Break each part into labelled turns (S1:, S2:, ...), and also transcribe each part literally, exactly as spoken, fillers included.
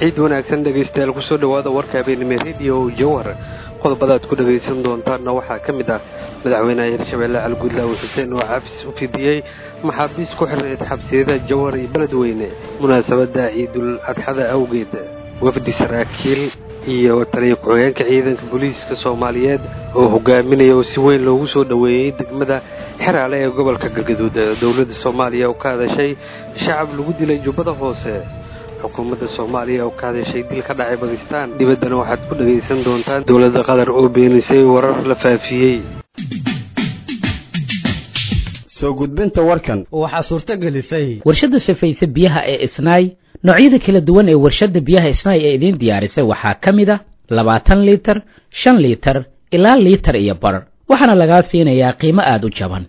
S1: ciid wanaagsan dhegaystayaal ku soo dhawaada warka habeenimo radio Jowhar qodobada aad ku dhagaysan doontaana waxaa ka mid ah madaxweynaha Hirshabeelle Cali Guudlaawe Xuseen oo cafis u fidiyay maxaabiis ku xirneed xabsiyada Jowhar iyo Beledweyne munaasabada Ciidul Adxada awgeed wafdi saraakiil iyo taliye ku-xigeenka ciidanka booliiska Soomaaliyeed oo hogaaminaya oo si weyn loogu soo dhaweeyay degmada Xiraale ee gobolka Galgaduud dawladda Soomaaliya oo ka hadashay shacab lagu dilay Jubbada Hoose xukuumadda Soomaaliya oo ka hadashay dil ka dhacay Pakistan dibadana waxaad ku dhageysan doontaan dawladda Qatar oo beenisay warar la faafiyay
S2: soo gudbinta warkan
S3: waxa suurta gelisay
S4: warshada safaysa biyaha ee Isnaay noocyada kala duwan ee warshada biyaha Isnaay ee idin diyaarisay waxa kamid ah labaatan litir shan litir ilaa litir iyo bar waxaana laga siinayaa qiimo aad u jaban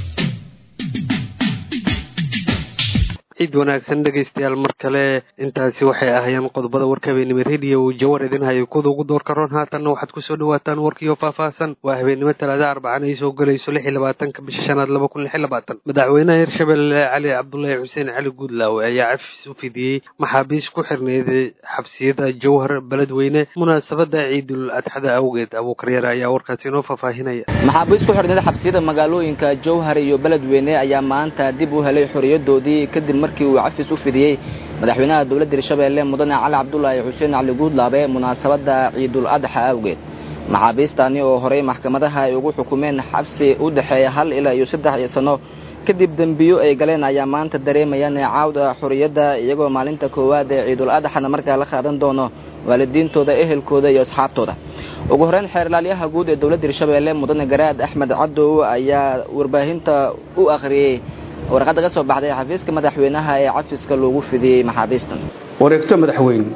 S1: ciid wanaagsan dhagaystayaal mar kale intaasi waxay ahaayeen qodobada warka habeenimo radio Jowhar idin hayo kudu ugu door karoon haatanna waxaad ku soo dhawaataan warkiyo faahfaahsan waa habeenimo talaada arbacada ay soo galayso lix iyo labaatanka bisha shanaad laba kun iyo lix iyo labaatan madaxweynaha Hirshabeelle Cali Cabdullaahi Xuseen Cali Guudlaawe ayaa cafis u fidiyay maxaabiis ku xirneed xabsiyada Jowhar Beledweyne munaasabada Ciidul Adxada awgeed Abu Kareer ayaa warkaasi inoo faahfaahinaya
S5: maxaabiis ku xirneed xabsiyada magaalooyinka Jowhar iyo Beledweyne ayaa maanta dib u helay xorriyadoodii kadib markii uu cafis u fidiyay madaxweynaha dawladda Hirshabeelle mudane Cali Cabdullaahi Xuseen Cali Guudlaawe munaasabada Ciidul Adxa awgeed maxaabiistani oo horey maxkamadaha ay ugu xukumeen xabsi u dhaxeeya hal ilaa iyo saddex sano kadib dambiyo ay galeen ayaa maanta dareemayaan caawda xorriyada iyagoo maalinta koowaad ee Ciidul Adxana markaa la qaadan doono waalidiintooda ehelkooda iyo asxaabtooda ugu horeen xeerlaaliyaha guud ee dawladda Hirshabeelle mudane Garaad Axmed Cadow ayaa warbaahinta u akhriyay warqad ka soo baxday xafiiska madaxweynaha ee cafiska loogu fidiyay maxaabiistan
S6: wareegto madaxweyne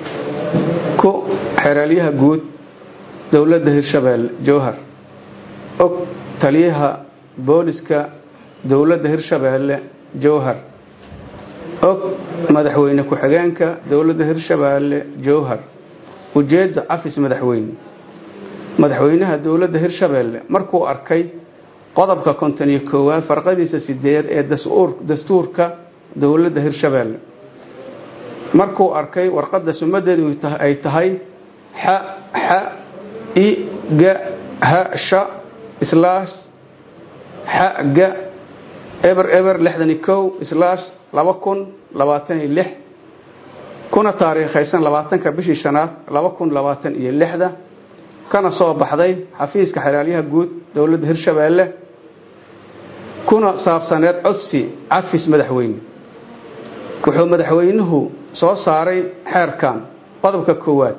S6: ku xeerlaaliyaha guud dawladda Hirshabeelle Jowhar og taliyaha booliska dawladda Hirshabeelle Jowhar og madaxweyne ku-xigeenka dawladda Hirshabeelle Jowhar ujeedda cafis madaxweyne madaxweynaha dawladda Hirshabeelle markuu arkay qodobka konton iyo koowaad farqadiisa sideed ee dastuurka dawladda Hirshabeelle markuu arkay warqadda sumadeedu ay tahay xa xa i ga ha sha slash xa ga eber eber lixdan iyo kow slash laba kun labaatan iyo lix kuna taariikhaysan labaatanka bishii shanaad laba kun labaatan iyo lixda kana soo baxday xafiiska xeerlaaliyaha guud dawladda Hirshabeelle kuna saabsaneed codsi cafis madaxweyne wuxuu madaxweynuhu soo saaray xeerkan qodobka koowaad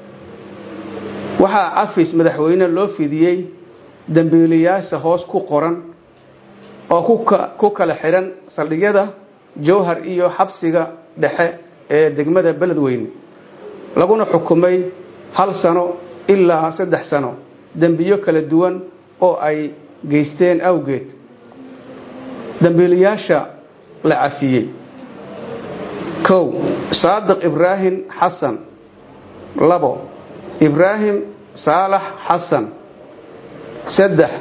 S6: waxaa cafis madaxweyne loo fidiyay dambiilayaasha hoos ku qoran oo ku kala xiran saldhigyada Jowhar iyo xabsiga dhexe ee degmada Beledweyne laguna xukumay hal sano ilaa saddex sano dambiyo kala duwan oo ay geysteen awgeed dambiilayaasha la cafiyay kow Saadiq Ibrahim Xasan labo Ibrahim Saalax Xasan saddex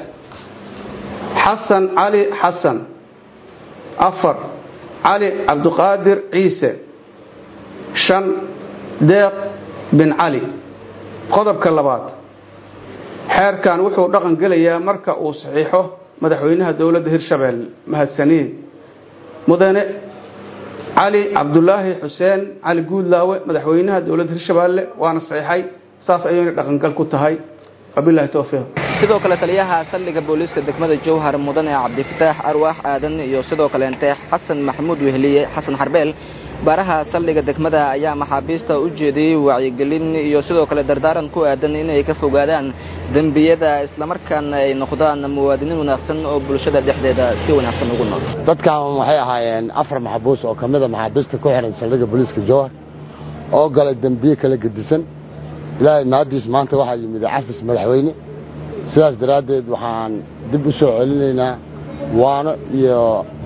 S6: Xasan Cali Xasan afar Cali Cabduqaadir Ciise shan Deeq bin Cali qodobka labaad xeerkan wuxuu dhaqan gelayaa marka uu saxiixo madaxweynaha dawladda Hirshabeelle mahadsanid mudane Cali Cabdullaahi Xuseen Cali Guudlaawe madaxweynaha dawladda Hirshabeelle waana saxiixay saas ayay dhaqan gal ku tahay wabillahi tawfiiq
S5: sidoo kale taliyaha saldhigga booliska degmada Jowhar mudane Cabdifataax Arwaax Aadan iyo sidoo kale intee Xasan Maxamuud Wehliye Xasan Harbeel baraha saldhigga degmada ayaa maxaabiista u jeediyay wacyigelin iyo sidoo kale dardaaran ku aadan inay ka fogaadaan dambiyada isla markaana ay noqdaan muwaadiniin wanaagsan oo bulshada dhexdeeda si wanaagsan ugu nool
S7: dadkan waxay ahaayeen afar maxbuus oo kamid ah maxaabiista ku xiran saldhigga booliska Jowhar oo galay dambiye kala gedisan ilaahay maadiis maanta waxa yimid cafis madaxweyne sidaas daraadeed waxaan dib u soo celinaynaa waana iyo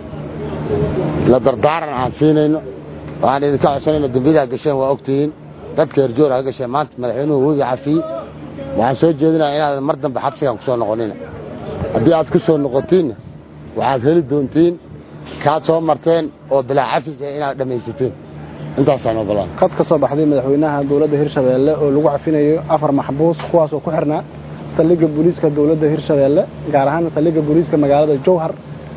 S7: la dardaaran aan siinayno waxaan idinka codsanaynaa dambiyada gasheen waa ogtihiin dadka Jowhar ha gasheen maanta madaxweynuhu wuu cafiyay waxaan soo jeedinayaa inaad mar dambe xabsigan ku soo noqonina haddii aad ku soo noqotiin waxaad heli doontiin kaad soo marteen oo bilaa cafis inaad dhamaysateen intaasaan ogolaan
S3: qad ka soo baxday madaxweynaha dowladda Hirshabeelle oo lagu cafinayo afar maxbuus kuwaas oo ku xirnaa saldhigga booliiska dowladda Hirshabeelle gaar ahaan saldhigga booliiska magaalada Jowhar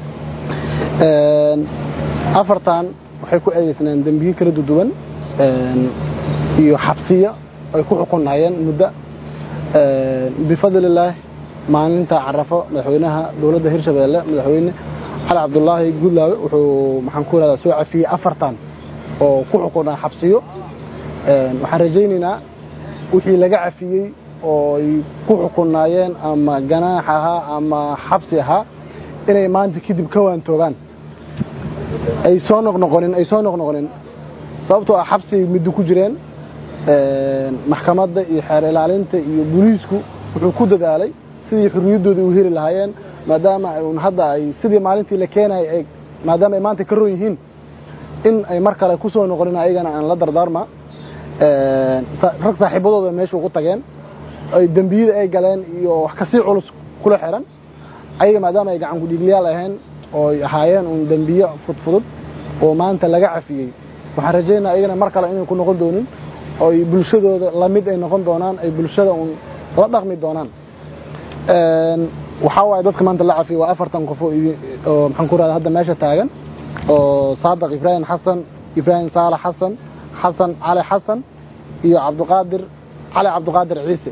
S3: een afartan waxay ku eedeysnaan dambiyo kala duwan een iyo xabsiyo ay ku xukunaayeen muddo een bifadlillaah maalinta carafo madaxweynaha dowladda Hirshabeelle madaxweyne Cali Cabdullaahi Gudlaawe wuxuu maxaan ku raadsaa soo cafiyay afartan oo ku xukunaa xabsiyo een waxaan rajaynaynaa wixii laga cafiyay oo ay ku xukunaayeen ama ganaax ahaa ama xabsi ahaa inay maanta kadib ka waantoogaan ay soo noqnoqonin ay soo noqnoqonin sababtoo ah xabsi mid ku jireen een maxkamadda iyo xeer ilaalinta iyo booliisku wuxuu ku dadaalay sidii xurriyadooda u heli lahaayeen maadaama ay hadda ay sidii maalintii la keenay ay maadaama ay maanta ka roon yihiin in ay mar kale ku soo noqonin ayagana aan la dardaarma een rag saaxiibadooda meesha ugu tageen ay dambiyada ay galeen iyo wax ka sii culus kula xiran ayaga maadaama ay gacan ku dhigliyaal ahayn oo ay ahaayeen un dambiyo fudfudud oo maanta laga cafiyay waxaan rajaynayaa ayagana mar kale inay ku noqon doonin oo ay bulshadooda la mid ay noqon doonaan ay bulshada un la dhaqmi doonaan een waxa waay dadka maanta la cafiyay waa afartan qof oo oo maxaan ku raadaa hadda meesha taagan oo Saadiq Ibrahim Xasan Ibrahim Saalax Xasan Xasan Cali Xasan iyo Cabduqaadir Cali Cabduqaadir Ciise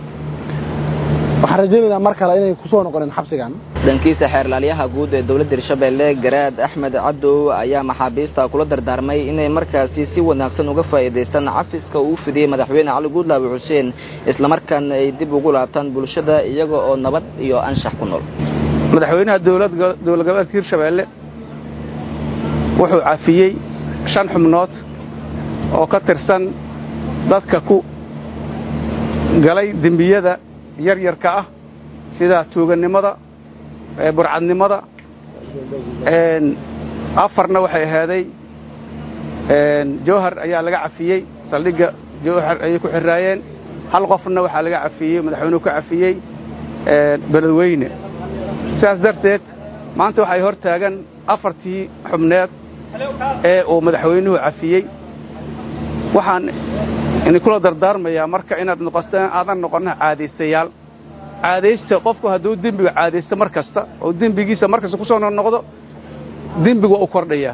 S3: waxaan rajaynaynaa mar kale inay ku soo noqoneen xabsigan
S5: dhankiisa xeerlaaliyaha guud ee dowladda Hirshabeelle Garaad Axmed Cabdo ayaa maxaabiista kula dardaarmay inay markaasi si wanaagsan uga faa'iideystaan cafiska uu fidiyay madaxweyne Cali Gudlaawe Xuseen isla markaana ay dib ugu laabtaan bulshada iyaga oo nabad iyo anshax ku nool
S6: madaxweynaha dowladda dowladda gobolka Hirshabeelle wuxuu cafiyay shan xubnood oo ka tirsan dadka ku galay dambiyada yar yarka ah sida tuuganimada ee burcadnimada een afarna waxay ahaaday een Jowhar ayaa laga cafiyay saldhigga Jowhar ay ku xiraayeen hal qofna waxa laga cafiyay madaxweynuhu ka cafiyay een beledweyne sidaas darteed maanta waxay hor taagan afartii xubneed ee uu madaxweynuhu cafiyay waxaan in kula dardaarmaya marka inaad noqotaan aadan noqonaa caadeystayaal caadeysta qofku hadduu dembiga caadeysto markasta oo dembigiisa markasta ku soo noqdo dembigu uu kordhaya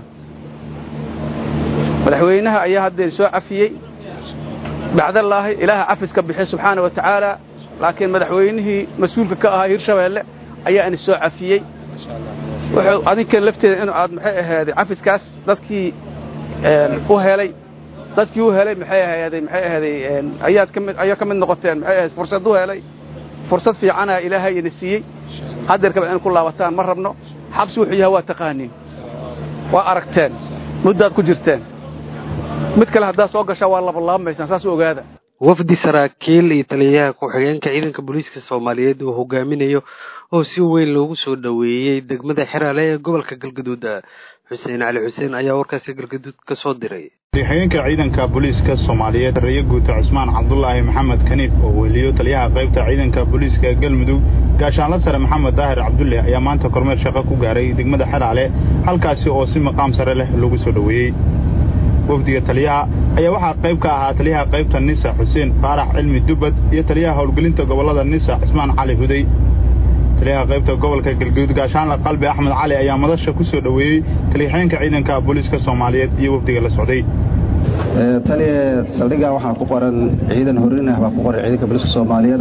S6: madaxweynaha ayaa hadda soo cafiyay bacdallaahi ilaaha cafiska bixiyay subxaanahu wa ta'aala laakiin madaxweynihii mas'uulka ka ahaa Hirshabeelle ayaa in soo cafiyay wuxuu adinka lafteeda inuu aad maxay ahayd cafiskaas dadkii u helay dadkii u helay maxay ahayd maxay ahayd ayaad kamid ayaa kamid noqoteen maxay ahayd fursad u helay fursad fiican ah ilaahay ina siiyay hadeer ka baan ku laabataan ma rabno xabsi wuxuu yahay waa taqaaniin waa aragteen muddaad ku jirteen mid kale hadaa soo gashaa waa laba laamaysan saas ogaada
S1: wafdi saraakiil iyo taliyaha ku-xigeenka ciidanka booliiska Soomaaliyeed oo hogaaminayo oo si weyn loogu soo dhaweeyay degmada Xiraale ee gobolka Galgaduud Xuseen Cali Xuseen ayaa warkaasi Galgaduud ka soo diray
S8: xigeenka ciidanka booliiska Soomaaliyeed Ra'iisul Guud Cusmaan Cabdullaahi Maxamed Kaniif oo weliyo taliyaha qaybta ciidanka booliiska Galmudug gaashaanle sare Maxamed Daahir Cabdulle ayaa maanta kormeer shaqo ku gaaray degmada Xiraale halkaasi oo si maqaam sare leh loogu soo dhaweeyay wafdiga taliyaha ayaa waxa qayb ka ahaa taliyaha qaybta Nisa Xuseen Faarax Cilmi Dubad iyo taliyaha howlgelinta gobolada Nisa Cusmaan Cali Huday taliyaha qaybta gobolka Galgaduud gaashaanle Qalbi Axmed Cali ayaa madasha ku soo dhaweeyay taliyaha ciidanka booliiska Soomaaliyeed iyo wafdiga la socday
S9: ee taliye saldhigga waxa ku qoran ciidan horin ah ku qoran ciidanka booliiska Soomaaliyeed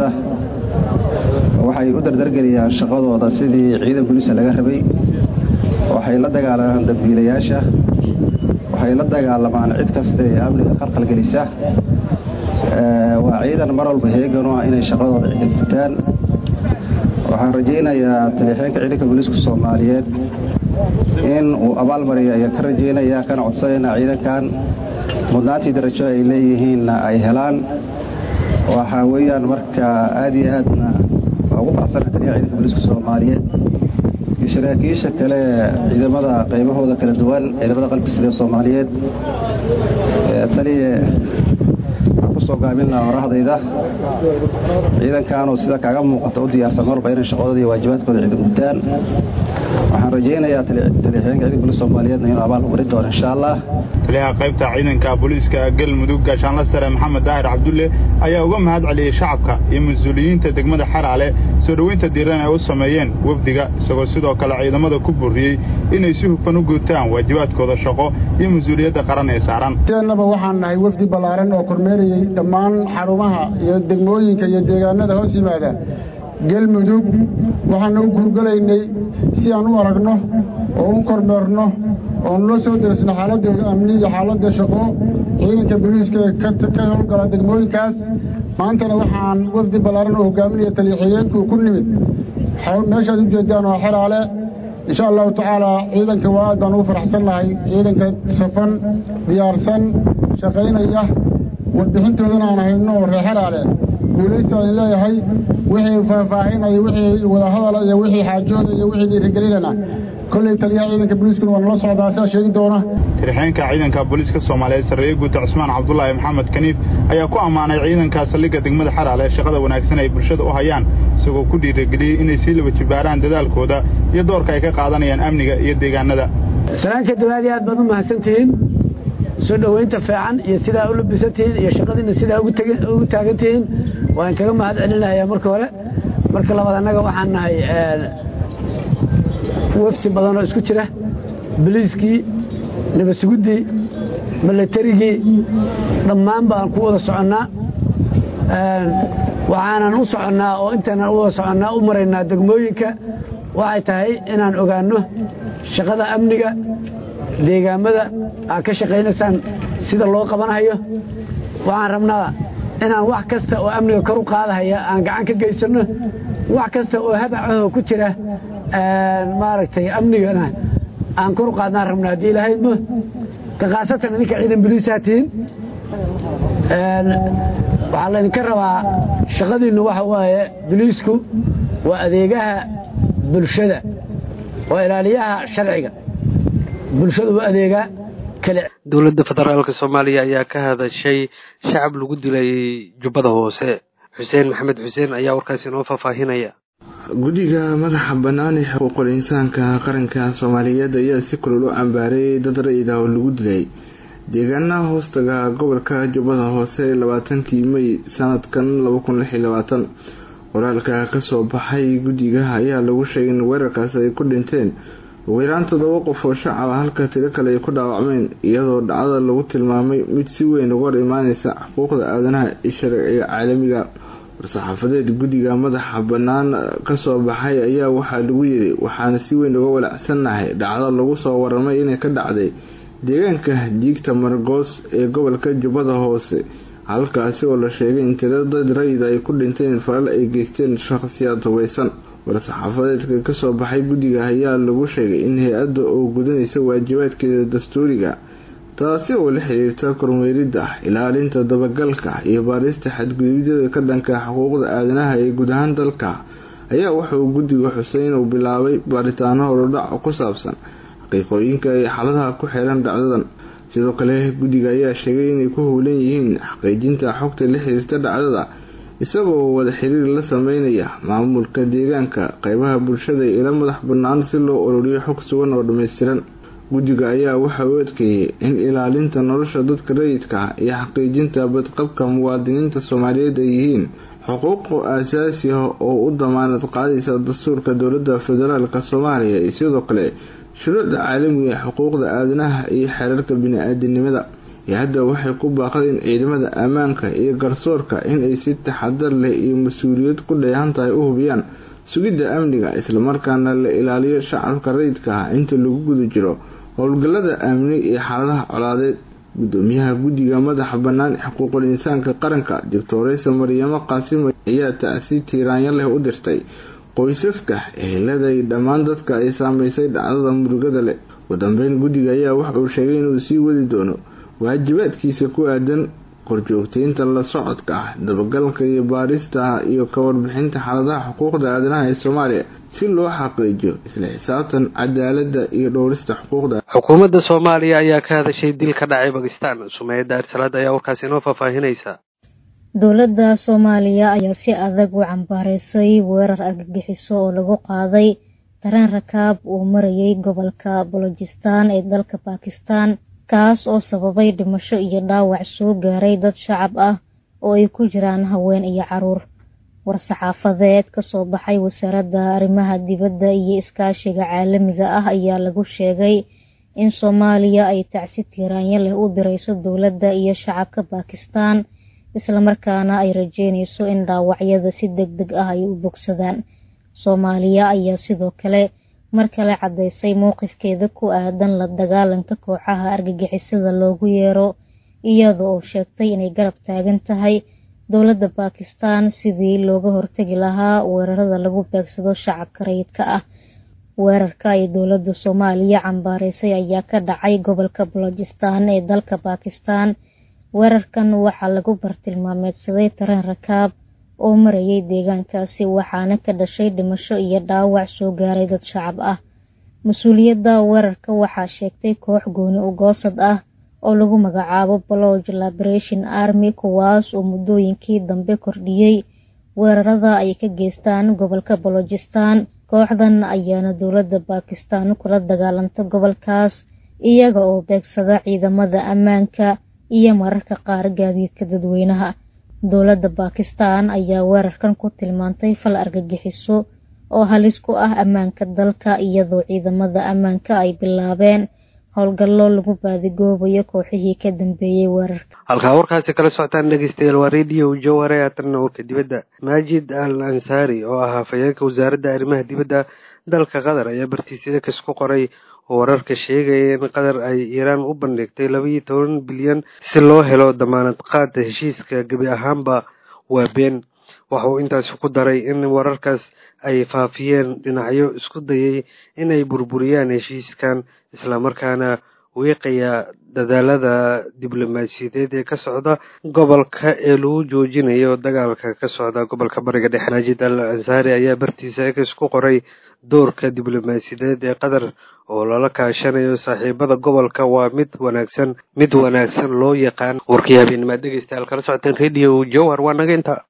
S9: waxay u dardargeliyaan shaqadooda sidii ciidan booliis laga rabay waxay la dagaalamaan dambiilayaasha waxay la dagaalamaan cid kasta ee amniga qalqal gelisa ee waa ciidan mar walba heegan oo inay shaqadooda gutaan waxaan rajaynayaa taliyaha ciidanka booliiska Soomaaliyeed in uu abaal mariyo ay ka rajaynayaa kana codsanayna ciidankan mudnaantii darajo ay leeyihiin ay helaan waxa weeyaan marka aad iyo aadna ugu faasan taliyaha ciidanka booliiska Soomaaliyeed saraakiisha kale ciidamada qaybahooda kala duwan ciidamada qalabka sida Soomaaliyeed ee taliye ku soo gaabinna warahdayda ciidankan oo sida kaaga muuqata u diyaarsan marba inay shaqadooda iyo waajibaadkooda ciidan gutaan waxaan rajaynayaa taliyaxeenka ciidanka booliska Soomaaliyeed inuu abaal u qori doono insha Allah.
S8: taliyaha qaybta ciidanka booliska Galmudug gaashaanle sare Maxamed Daahir Cabdulle ayaa uga mahad celiyay shacabka iyo mas'uuliyiinta degmada Xaraale soo dhaweynta diiran ay u sameeyeen wafdiga isagoo sidoo kale ciidamada ku buriyay inay si hufan u guutaan waajibaadkooda shaqo iyo mas'uuliyadda qaran ee saaran.
S10: Teenaba waxaan nahay wafdi balaaran oo kormeerayay dhammaan xarumaha iyo degmooyinka iyo deegaanada hoos yimaada Galmudug waxaan u gurgalaynay si aan u aragno oo u kormeerno oo loo soo dirsano xaaladda amni iyo xaaladda shaqo ciidanka booliska ka ka howlgala degmooyinkaas maantana waxaan wafdi balaaran oo hogaaminaya taliyaxeenku ku nimid meeshaad u jeedaan oo Xaraale insha Allah taala ciidanka waa aad baan u faraxsanahay ciidanka safan diyaarsan shaqaynaya warbixintoodana aan hayno reer Xaraale guulaysta ay leeyahay wixii faahfaahinay wixii wada hadal iyo wixii xaajood iyo wixii dhiirigelinana kulli taliyaha ciidanka booliska waa la socdaa sida sheegi doona.
S8: taliyaxeenka ciidanka booliska Soomaaliyeed Sarreeye Guuta Cusmaan Cabdullaahi Maxamed Kaniif ayaa ku amaanay ciidanka saldhigga degmada Xaraale shaqada wanaagsan ay bulshada u hayaan isagoo ku dhiirigeliyay inay si laba jibaaraan dadaalkooda iyo doorka ay ka qaadanayaan amniga iyo deegaanada.
S11: salaanka dawladda aad baad u mahadsantihiin soo dhaweynta fiican iyo sida u labisantiin iyo shaqadiina sida ugu tagin ugu taagantiin waan kaga mahad celinayaa marka hore marka labaad anaga waxaan nahay wafti badan oo isku jira booliskii nabadgudii milatarigii dhammaan baan ku wada soconaa waxaanan u soconaa oo intaan u wada soconaa u maraynaa degmooyinka waxay tahay inaan ogaano shaqada amniga deegaamada aan ka shaqaynaysaan sida loo qabanayo waxaan rabnaa inaan wax kasta oo amniga kor u qaadaya aan gacan ka geysano wax kasta oo habacaho ku jira maaragtay amnigana aan kor u qaadnaan rabnaa haddii ilaahay ma ka qaasatan ninka ciidan booliisaatiin waxaa laydinka rabaa shaqadiinnu waxa waaye booliisku waa adeegaha bulshada waa ilaaliyaha sharciga bulshadu waa adeega kale.
S1: dowladda federaalka Soomaaliya ayaa ka hadashay shacab lagu dilay Jubbada Hoose. Xuseen Maxamed Xuseen ayaa warkaasi noo faahfaahinaya.
S12: guddiga madaxa bannaan ee xuquuqul insaanka qaranka Soomaaliyeed ayaa si kulul u cambaaray dad rayid ah oo lagu dilay deegaanaha hoostaga gobolka Jubbada Hoose labaatankii May sanadkan laba kun lix iyo labaatan. qoraalka ka soo baxay guddiga ayaa lagu sheegay in weerarkaas ay ku dhinteen ugu yaraan toddoba qof oo shacab ah halka tiro kale ay ku dhaawacmeen iyadoo dhacdada lagu tilmaamay mid si weyn uga hor imaanaysa xuquuqda aadanaha iyo sharciga caalamiga. war-saxaafadeed guddiga madaxa bannaan ka soo baxay ayaa waxaa lagu yiri waxaana si weyn uga walaacsanahay dhacdo lagu soo waramay inay ka dhacday deegaanka Diigta Margoos ee gobolka Jubbada Hoose halkaasi oo la sheegay in tirada dad rayid ay ku dhinteen falal ay geysteen shakhsiyaad hubeysan. war-saxaafadeedka ka soo baxay guddiga ayaa lagu sheegay in hay-adda oo gudanaysa waajibaadkeeda dastuuriga taasi oo la xiriirta kormeeridda ilaalinta dabagalka iyo baarista xadgudubyada ka dhanka xuquuqda aadanaha ee guud ahaan dalka ayaa waxa uu guddiga Xuseen uu bilaabay baaritaano horudhac ku saabsan xaqiiqooyinka iyo xaaladaha ku xiran dhacdadan. sidoo kale guddiga ayaa sheegay inay ku howlan yihiin xaqiijinta xogta la xiriirta dhacdada isagoo wada xiriir la sameynaya maamulka deegaanka qaybaha bulshada ila madax bannaan si loo ururiyo xog sugan oo dhameystiran. guddiga ayaa waxa uu adkeeyay in ilaalinta nolosha dadka rayidka ah iyo xaqiijinta badqabka muwaadiniinta Soomaaliyeed ay yihiin xuquuq aasaasi ah oo u damaanad qaadaysa dastuurka dowladda federaalka Soomaaliya iyo sidoo kale shuruucda caalamiga ee xuquuqda aadanaha iyo xeerarka bini'aadanimada. hadda waxay ku baaqdeen ciidamada ammaanka iyo garsoorka in ay si taxadar leh iyo mas'uuliyad ku dheehan tahay u hubiyaan sugidda amniga isla markaana la ilaaliyo shacabka rayidka ah inta lagu guda jiro howlgallada amni iyo xaaladaha colaadeed. gudoomiyaha guddiga madaxa bannaan ee xuquuqul insaanka qaranka Doctoresa Maryamo Qaasim ayaa tacsiid tiiraanya leh u dirtay qoysaska ehelada iyo dhammaan dadka ay saameysay dhacdada murugada leh. ugu dambeyn guddiga ayaa waxa uu sheegay inuu sii wadi doono waajibaadkiisa ku aadan korjoogteynta la socodka ah dabagalka iyo baarista iyo ka warbixinta xaaladaha xuquuqda aadanaha ee Soomaaliya si loo xaqiijiyo isla xisaabtan cadaaladda iyo dhowrista xuquuqda.
S1: xukuumadda Soomaaliya ayaa ka hadashay dil ka dhacay Pakistan. Sumayda Arsalaad ayaa warkaasi noo faahfaahinaysa.
S13: dowladda Soomaaliya ayaa si adag u cambaareysay weerar argagixiso oo lagu qaaday tareen rakaab uu marayay gobolka Balochistan ee dalka Pakistan kaas oo sababay dhimasho iyo dhaawac soo gaaray dad shacab ah oo ay ku jiraan haween iyo caruur. War-saxaafadeed ka soo baxay wasaaradda arrimaha dibadda iyo iskaashiga caalamiga ah ayaa lagu sheegay in Soomaaliya ay tacsi tiiraanyo leh u dirayso dowladda iyo shacabka Pakistan isla markaana ay rajeynayso in dhaawacyada si degdeg ah ay u bogsadaan. Soomaaliya ayaa sidoo kale mar kale cadeysay mowqifkeeda ku aadan la dagaalanka kooxaha argagixisada loogu yeero iyadoo oo sheegtay inay garab taagan tahay dowladda Pakistan sidii looga hortagi lahaa weerarada lagu beegsado shacabka rayidka ah. Weerarka ay dowladda Soomaaliya cambaareysay ayaa ka dhacay gobolka Balochistan ee dalka Pakistan. Weerarkan waxaa lagu bartilmaameedsaday tareen rakaab oo marayay deegaankaasi waxaana ka dhashay dhimasho iyo dhaawac soo gaaray dad shacab ah. Mas'uuliyadda weerarka waxaa sheegtay koox gooni u goosad ah oo lagu magacaabo Baloch Liberation Army kuwaas oo muddooyinkii dambe kordhiyay weerarada ay ka geystaan gobolka Balochistan. Kooxdan ayaana dowladda Pakistan kula dagaalanta gobolkaas iyaga oo beegsada ciidamada ammaanka iyo mararka qaar gaadiidka dadweynaha. Dowladda Pakistan ayaa weerarkan ku tilmaantay fal argagixiso oo halis ku ah ammaanka dalka iyadoo ciidamada ammaanka ay bilaabeen howlgallo lagu baadigoobayo kooxihii ka dambeeyay weerarka.
S1: halka warkaasi kala socotaan dhageystayaal waa radio Jawhar ee atarna warka dibadda. Majid Al-Ansari oo ah hafayeenka wasaaradda arrimaha dibadda dalka Qatar ayaa bartiisada ka soo qoray wararka sheegaya in Qatar ay Iran u bandhigtay laba iyo toban bilyan si loo helo damaanad qaad heshiiska gabi ahaanba waa been. Waxa uu intaas ku daray in wararkaas ay faafiyeen dhinacyo isku dayay inay burburiyaan heshiiskan isla markaana weeqaya dadaalada diblomaasiyadeed ee ka socda gobolka ee lagu joojinayo dagaalka ka socda gobolka Bariga Dhexe. Majid Al-Ansari ayaa bartiisa ka soo qoray doorka diblomaasiyadeed ee Qatar oo lala kaashanayo saaxiibada gobolka waa mid wanaagsan mid wanaagsan loo yaqaan. warkii habeenimo dhageystayaal kala socoteen radio Jawhar waa naga inta